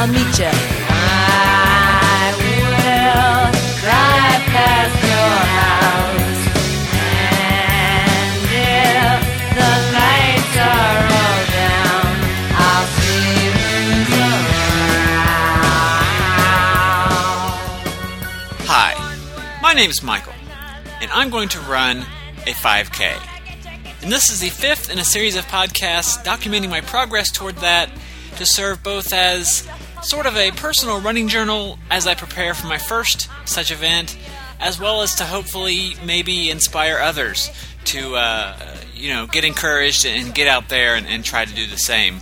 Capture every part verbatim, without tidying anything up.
I'll meet ya. I will drive past your house, and if the lights are all down, I'll see who's around. Hi, my name is Michael, and I'm going to run a five K. And this is the fifth in a series of podcasts documenting my progress toward that to serve both as sort of a personal running journal as I prepare for my first such event, as well as to hopefully maybe inspire others to, uh, you know, get encouraged and get out there and, and try to do the same.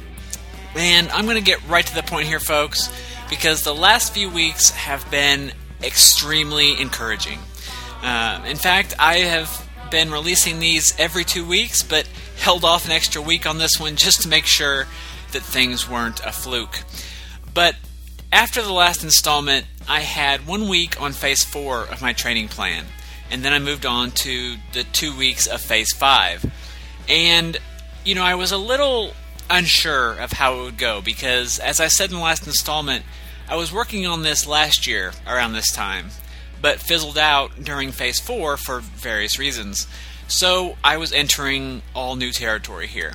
And I'm going to get right to the point here, folks, because the last few weeks have been extremely encouraging. Uh, in fact, I have been releasing these every two weeks, but held off an extra week on this one just to make sure that things weren't a fluke. But after the last installment, I had one week on phase four of my training plan, and then I moved on to the two weeks of phase five. And, you know, I was a little unsure of how it would go because, as I said in the last installment, I was working on this last year around this time, but fizzled out during phase four for various reasons. So I was entering all new territory here.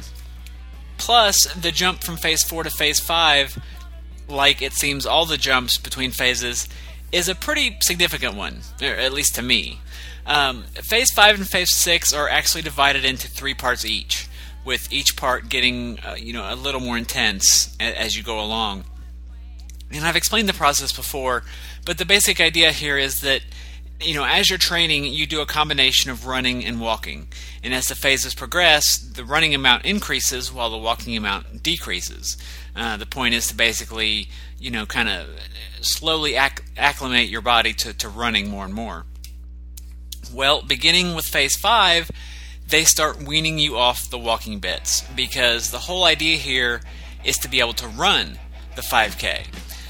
Plus, the jump from phase four to phase five, like it seems all the jumps between phases, is a pretty significant one, or at least to me. Um, phase five and phase six are actually divided into three parts each, with each part getting uh, you know, a little more intense a- as you go along. And I've explained the process before, but the basic idea here is that, you know, as you're training, you do a combination of running and walking. And as the phases progress, the running amount increases while the walking amount decreases. Uh, the point is to basically, you know, kind of slowly acc- acclimate your body to, to running more and more. Well, beginning with phase five, they start weaning you off the walking bits, because the whole idea here is to be able to run the five K.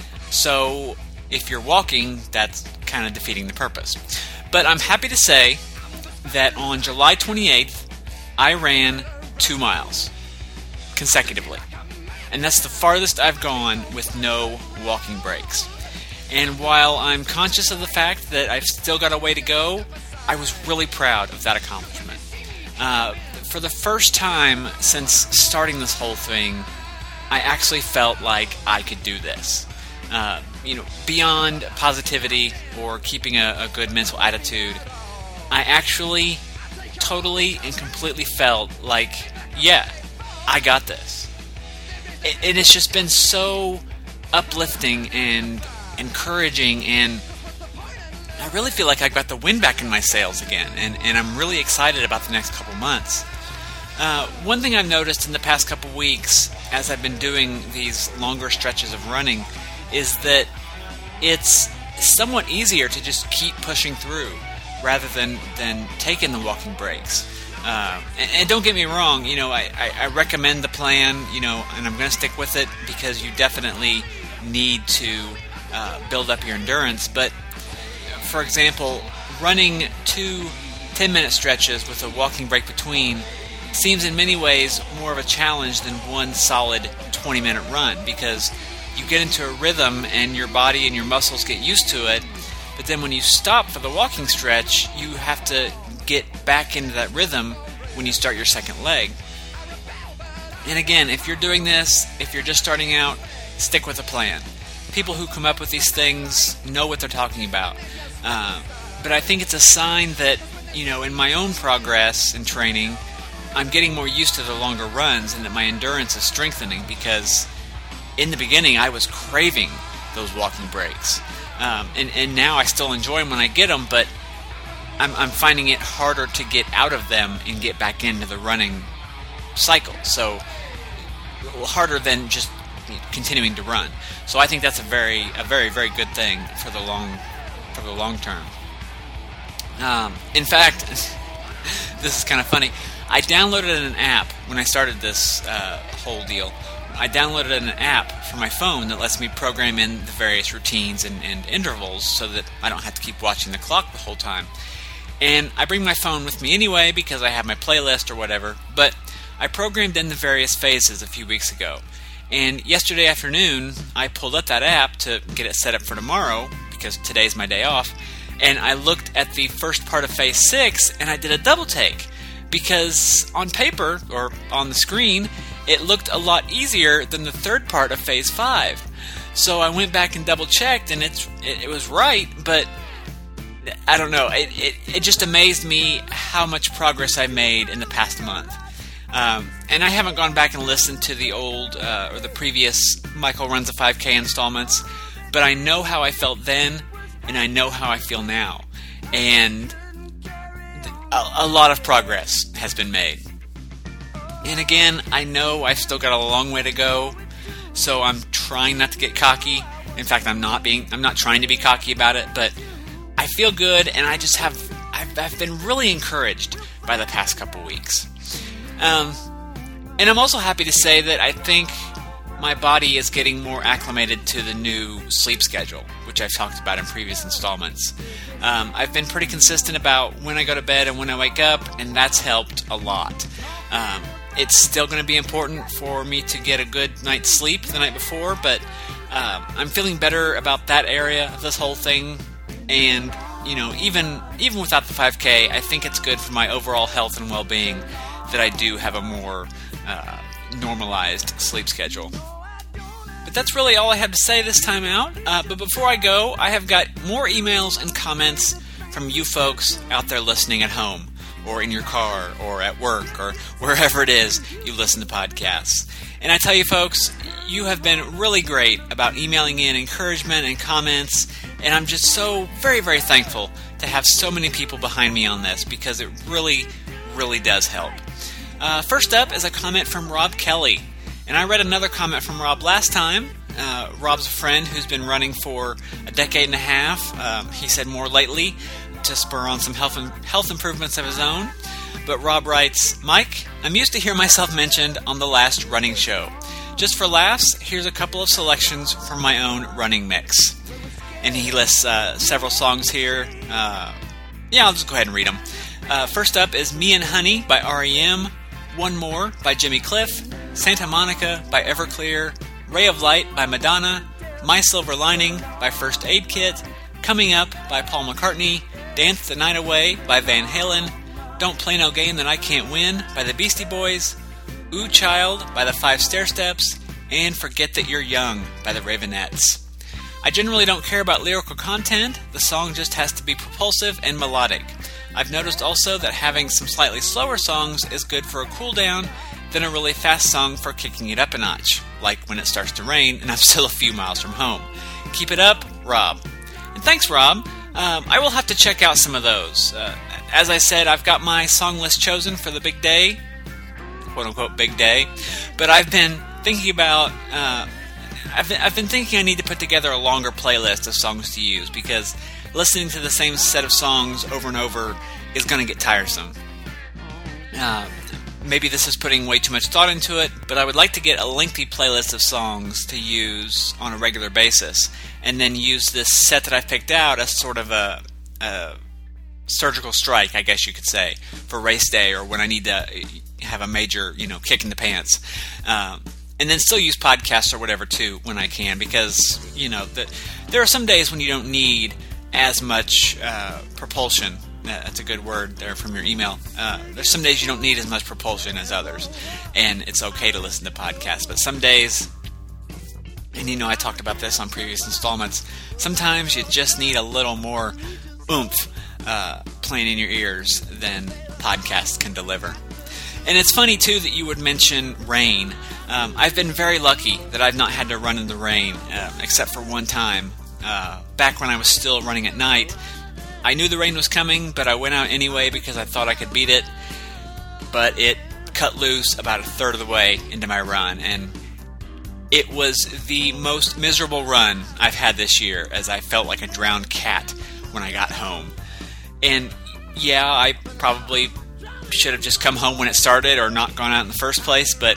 So if you're walking, that's kind of defeating the purpose. But I'm happy to say that on July twenty-eighth, I ran two miles consecutively. And that's the farthest I've gone with no walking breaks. And while I'm conscious of the fact that I've still got a way to go, I was really proud of that accomplishment. Uh, for the first time since starting this whole thing, I actually felt like I could do this. Uh, you know, beyond positivity or keeping a, a good mental attitude, I actually totally and completely felt like, yeah, I got this. It, and it's just been so uplifting and encouraging, and I really feel like I've got the wind back in my sails again, and, and I'm really excited about the next couple months. Uh, one thing I've noticed in the past couple weeks as I've been doing these longer stretches of running is that it's somewhat easier to just keep pushing through rather than, than taking the walking breaks. Uh, and, and don't get me wrong, you know, I, I, I recommend the plan, you know, and I'm going to stick with it because you definitely need to uh, build up your endurance. But, for example, running two ten-minute stretches with a walking break between seems in many ways more of a challenge than one solid twenty-minute run, because you get into a rhythm and your body and your muscles get used to it, but then when you stop for the walking stretch, you have to get back into that rhythm when you start your second leg. And again, if you're doing this, if you're just starting out, stick with a plan. People who come up with these things know what they're talking about. Uh, but I think it's a sign that, you know, in my own progress and training, I'm getting more used to the longer runs and that my endurance is strengthening, because in the beginning, I was craving those walking breaks. Um, and, and now I still enjoy them when I get them, but I'm, I'm finding it harder to get out of them and get back into the running cycle. So, harder than just continuing to run. So I think that's a very, a very, very good thing for the long, for the long term. Um, in fact, this is kind of funny. I downloaded an app when I started this uh, whole deal. I downloaded an app for my phone that lets me program in the various routines and, and intervals so that I don't have to keep watching the clock the whole time. And I bring my phone with me anyway because I have my playlist or whatever, but I programmed in the various phases a few weeks ago. And yesterday afternoon, I pulled up that app to get it set up for tomorrow, because today's my day off, and I looked at the first part of Phase six, and I did a double take, because on paper, or on the screen, it looked a lot easier than the third part of Phase five. So I went back and double checked, and it's it, it was right, but I don't know, it, it, it just amazed me how much progress I made in the past month. Um, and I haven't gone back and listened to the old, uh, or the previous Michael Runs a five K installments, but I know how I felt then, and I know how I feel now. And a, a lot of progress has been made. And again, I know I've still got a long way to go, so I'm trying not to get cocky. In fact, I'm not being, I'm not trying to be cocky about it, but I feel good, and I just have, I've, I've been really encouraged by the past couple weeks. Um, and I'm also happy to say that I think my body is getting more acclimated to the new sleep schedule, which I've talked about in previous installments. Um, I've been pretty consistent about when I go to bed and when I wake up, and that's helped a lot. Um, it's still going to be important for me to get a good night's sleep the night before, but uh, I'm feeling better about that area of this whole thing. And, you know, even even without the five K, I think it's good for my overall health and well-being that I do have a more uh, normalized sleep schedule. But that's really all I have to say this time out. Uh, but before I go, I have got more emails and comments from you folks out there listening at home, or in your car, or at work, or wherever it is you listen to podcasts. And I tell you folks, you have been really great about emailing in encouragement and comments, and I'm just so very, very thankful to have so many people behind me on this, because it really, really does help. Uh, first up is a comment from Rob Kelly. And I read another comment from Rob last time. Uh, Rob's a friend who's been running for a decade and a half. Um, he said more lately to spur on some health, and health improvements of his own. But Rob writes, Mike, I'm used to hear myself mentioned on the last running show. Just for laughs, here's a couple of selections from my own running mix. And he lists uh, several songs here. Uh, yeah, I'll just go ahead and read them. Uh, first up is Me and Honey by R E M. One More by Jimmy Cliff, Santa Monica by Everclear, Ray of Light by Madonna, My Silver Lining by First Aid Kit, Coming Up by Paul McCartney, Dance the Night Away by Van Halen, Don't Play No Game That I Can't Win by the Beastie Boys, Ooh Child by the Five Stairsteps, and Forget That You're Young by the Ravenettes. I generally don't care about lyrical content, the song just has to be propulsive and melodic. I've noticed also that having some slightly slower songs is good for a cool down than a really fast song for kicking it up a notch, like When It Starts to Rain and I'm Still a Few Miles From Home. Keep it up, Rob. And thanks, Rob. Um, I will have to check out some of those. Uh, as I said, I've got my song list chosen for the big day, quote-unquote big day, but I've been thinking about... Uh, I've been, I've been thinking I need to put together a longer playlist of songs to use, because listening to the same set of songs over and over is going to get tiresome. Uh, maybe this is putting way too much thought into it, but I would like to get a lengthy playlist of songs to use on a regular basis, and then use this set that I've picked out as sort of a, a surgical strike, I guess you could say, for race day or when I need to have a major, you know, kick in the pants. Um, and then still use podcasts or whatever too when I can, because, you know, the, there are some days when you don't need as much uh, propulsion. That's a good word there from your email. Uh, there's some days you don't need as much propulsion as others, and it's okay to listen to podcasts. But some days, and you know I talked about this on previous installments, sometimes you just need a little more oomph uh, playing in your ears than podcasts can deliver. And it's funny, too, that you would mention rain. Um, I've been very lucky that I've not had to run in the rain, uh, except for one time. Uh, back when I was still running at night, I knew the rain was coming, but I went out anyway because I thought I could beat it. But it cut loose about a third of the way into my run, and it was the most miserable run I've had this year, as I felt like a drowned cat when I got home. And yeah, I probably should have just come home when it started or not gone out in the first place, but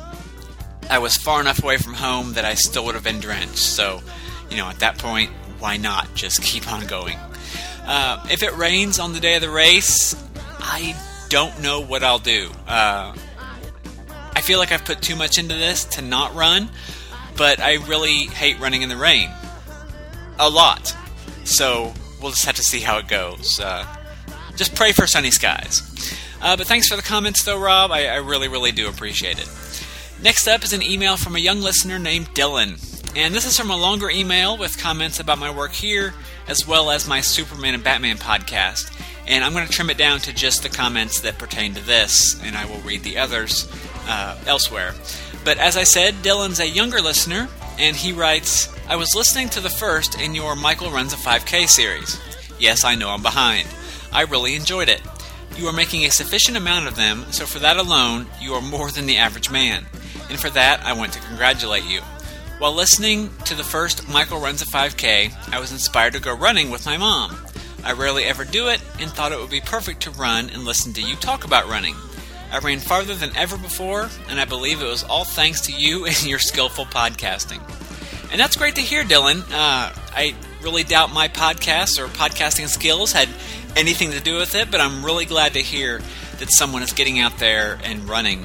I was far enough away from home that I still would have been drenched. So, you know, at that point, why not just keep on going? Uh, if it rains on the day of the race, I don't know what I'll do. Uh, I feel feel like I've put too much into this to not run, but I really hate running in the rain. A lot. So we'll just have to see how it goes. Uh, just pray for sunny skies. Uh, but thanks for the comments, though, Rob. I, I really, really do appreciate it. Next up is an email from a young listener named Dylan. And this is from a longer email with comments about my work here, as well as my Superman and Batman podcast. And I'm going to trim it down to just the comments that pertain to this, and I will read the others uh, elsewhere. But as I said, Dylan's a younger listener, and he writes, I was listening to the first in your Michael Runs a five K series. Yes, I know I'm behind. I really enjoyed it. You are making a sufficient amount of them, so for that alone, you are more than the average man. And for that, I want to congratulate you. While listening to the first Michael Runs a five K, I was inspired to go running with my mom. I rarely ever do it, and thought it would be perfect to run and listen to you talk about running. I ran farther than ever before, and I believe it was all thanks to you and your skillful podcasting. And that's great to hear, Dylan. Uh, I really doubt my podcast or podcasting skills had anything to do with it, but I'm really glad to hear that someone is getting out there and running.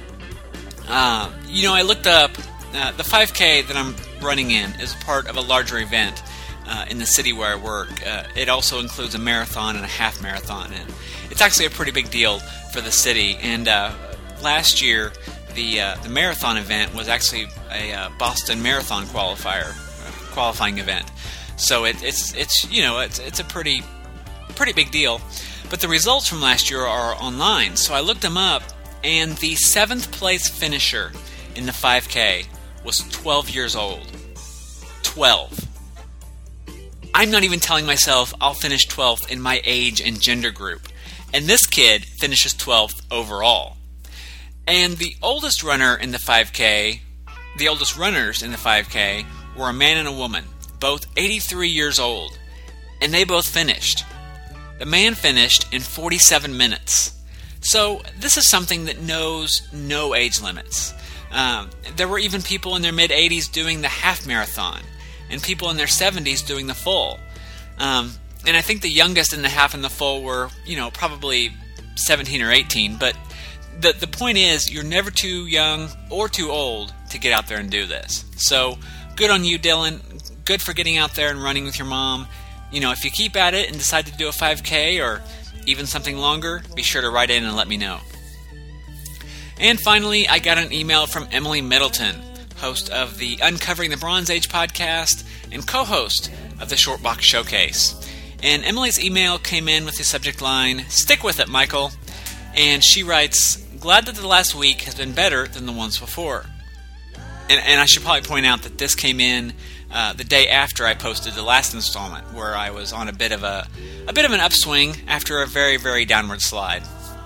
Uh, you know, I looked up, uh, the five K that I'm running in is part of a larger event uh, in the city where I work. Uh, it also includes a marathon and a half marathon, and it's actually a pretty big deal for the city. And uh, last year, the uh, the marathon event was actually a uh, Boston Marathon qualifier, uh, qualifying event. So it, it's it's you know it's it's a pretty pretty big deal. But the results from last year are online, so I looked them up, and the seventh place finisher in the five K was twelve years old. twelve. I'm not even telling myself I'll finish twelfth in my age and gender group. And this kid finishes twelfth overall. And the oldest runner in the five K, the oldest runners in the five K were a man and a woman, both eighty-three years old. And they both finished. The man finished in forty-seven minutes. So this is something that knows no age limits. Um, there were even people in their mid-eighties doing the half marathon, and people in their seventies doing the full. Um, and I think the youngest in the half and the full were, you know, probably seventeen or eighteen. But the the point is, you're never too young or too old to get out there and do this. So good on you, Dylan. Good for getting out there and running with your mom. You know, if you keep at it and decide to do a five K or even something longer, be sure to write in and let me know. And finally, I got an email from Emily Middleton, host of the Uncovering the Bronze Age podcast and co-host of the Shortbox Showcase. And Emily's email came in with the subject line, "Stick with it, Michael." And she writes, "Glad that the last week has been better than the ones before." And, and I should probably point out that this came in uh, the day after I posted the last installment, where I was on a bit of a a bit of an upswing after a very, very downward slide.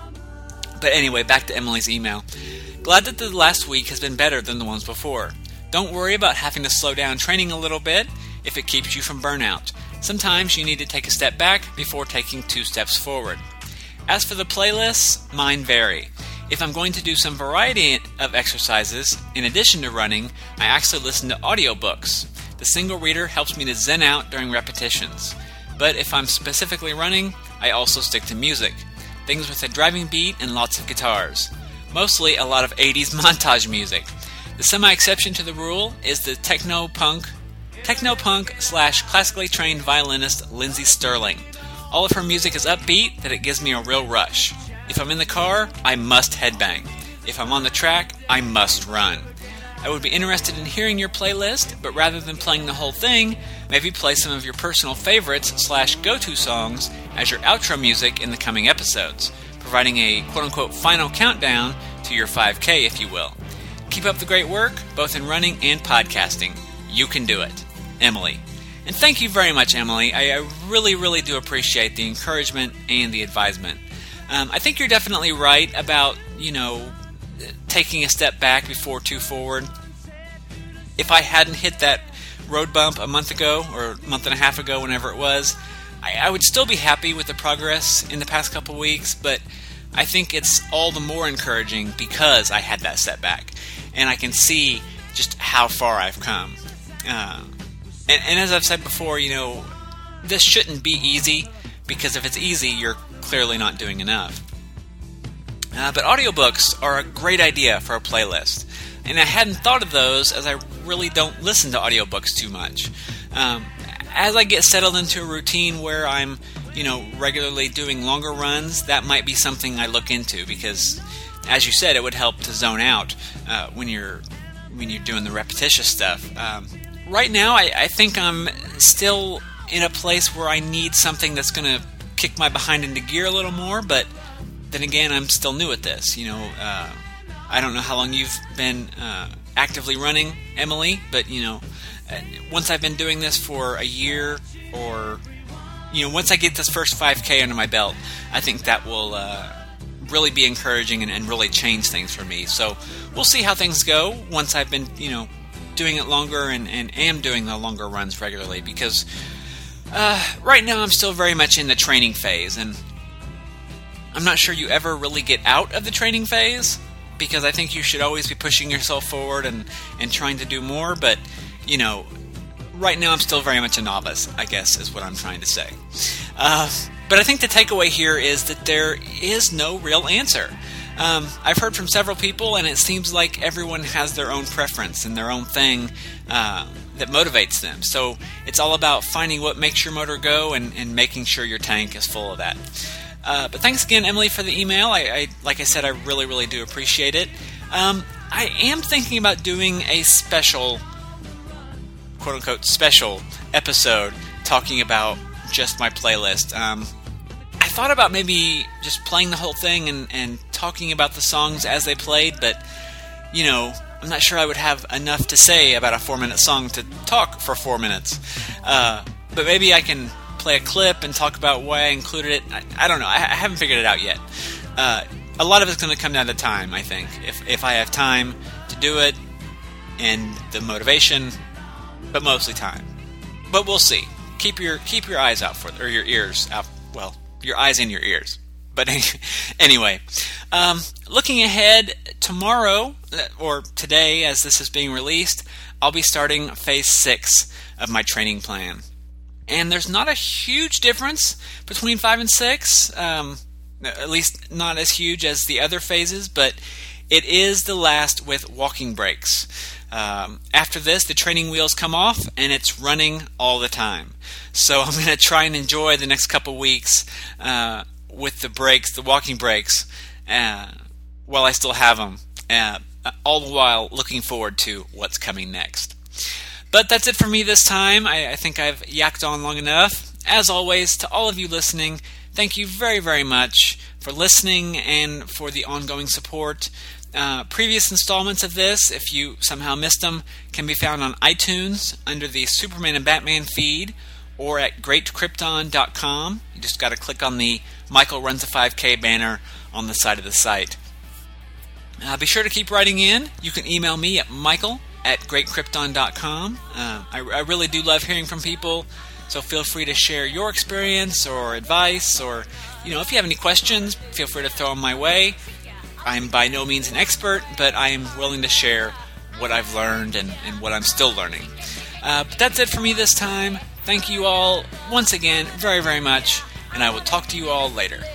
But anyway, back to Emily's email. "Glad that the last week has been better than the ones before. Don't worry about having to slow down training a little bit if it keeps you from burnout. Sometimes you need to take a step back before taking two steps forward. As for the playlists, mine vary. If I'm going to do some variety of exercises, in addition to running, I actually listen to audiobooks. The single reader helps me to zen out during repetitions. But if I'm specifically running, I also stick to music. Things with a driving beat and lots of guitars. Mostly a lot of eighties montage music. The semi-exception to the rule is the techno-punk techno-punk slash classically trained violinist Lindsey Sterling. All of her music is upbeat that it gives me a real rush. If I'm in the car, I must headbang. If I'm on the track, I must run. I would be interested in hearing your playlist, but rather than playing the whole thing, maybe play some of your personal favorites slash go-to songs as your outro music in the coming episodes, providing a quote-unquote final countdown to your five K, if you will. Keep up the great work, both in running and podcasting. You can do it. Emily." And thank you very much, Emily. I, I really, really do appreciate the encouragement and the advisement. Um, I think you're definitely right about, you know, taking a step back before two forward. If I hadn't hit that road bump a month ago, or a month and a half ago, whenever it was, I, I would still be happy with the progress in the past couple weeks, but I think it's all the more encouraging because I had that setback, and I can see just how far I've come. Uh, and, and as I've said before, you know, this shouldn't be easy, because if it's easy, you're clearly not doing enough. Uh, but audiobooks are a great idea for a playlist. And I hadn't thought of those as I really don't listen to audiobooks too much. Um, as I get settled into a routine where I'm, you know, regularly doing longer runs, that might be something I look into because, as you said, it would help to zone out uh, when you're when you're doing the repetitious stuff. Um, right now, I, I think I'm still in a place where I need something that's going to kick my behind into gear a little more, but then again, I'm still new at this. You know, uh, I don't know how long you've been uh, actively running, Emily, but, you know, once I've been doing this for a year or, you know, once I get this first five K under my belt, I think that will uh, really be encouraging and, and really change things for me. So we'll see how things go once I've been, you know, doing it longer and, and am doing the longer runs regularly because uh, right now I'm still very much in the training phase, and I'm not sure you ever really get out of the training phase because I think you should always be pushing yourself forward and, and trying to do more, but, you know, right now I'm still very much a novice, I guess is what I'm trying to say. Uh, but I think the takeaway here is that there is no real answer. Um, I've heard from several people, and it seems like everyone has their own preference and their own thing uh, that motivates them. So it's all about finding what makes your motor go and, and making sure your tank is full of that. Uh, but thanks again, Emily, for the email. I, I, like I said, I really, really do appreciate it. Um, I am thinking about doing a special, quote-unquote, special episode talking about just my playlist. Um, I thought about maybe just playing the whole thing and, and talking about the songs as they played, but, you know, I'm not sure I would have enough to say about a four-minute song to talk for four minutes. Uh, but maybe I can play a clip and talk about why I included it. I, I don't know. I, I haven't figured it out yet. Uh, a lot of it's going to come down to time, I think. If if I have time to do it and the motivation, but mostly time. But we'll see. Keep your keep your eyes out for it, or your ears out. Well, your eyes in your ears. But anyway, um, looking ahead, tomorrow, or today as this is being released, I'll be starting phase six of my training plan. And there's not a huge difference between five and six, um, at least not as huge as the other phases, but it is the last with walking breaks. Um, after this, the training wheels come off, and it's running all the time. So I'm going to try and enjoy the next couple weeks uh, with the breaks, the walking breaks, uh, while I still have them, uh, all the while looking forward to what's coming next. But that's it for me this time. I, I think I've yacked on long enough. As always, to all of you listening, thank you very, very much for listening and for the ongoing support. Uh, previous installments of this, if you somehow missed them, can be found on iTunes under the Superman and Batman feed or at great krypton dot com. You just got to click on the Michael Runs a five K banner on the side of the site. Uh, be sure to keep writing in. You can email me at michael at great krypton dot com. Uh, I, I really do love hearing from people, so feel free to share your experience or advice, or, you know, if you have any questions, feel free to throw them my way. I'm by no means an expert, but I am willing to share what I've learned and, and what I'm still learning. Uh, but that's it for me this time. Thank you all once again very, very much, and I will talk to you all later.